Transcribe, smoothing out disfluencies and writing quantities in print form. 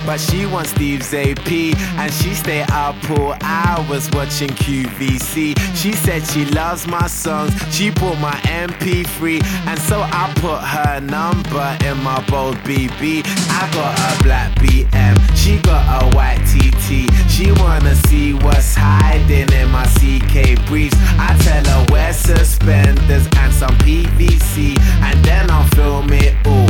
but she wants Steve's AP. And she stay up all hours watching QVC. She said she loves my songs, she bought my MP3. And so I put her number in my bold BB. I got a black BM, she got a white TT. She wanna see what's hiding in my CK briefs. I tell her wear suspenders and some PVC, and then I'll film it all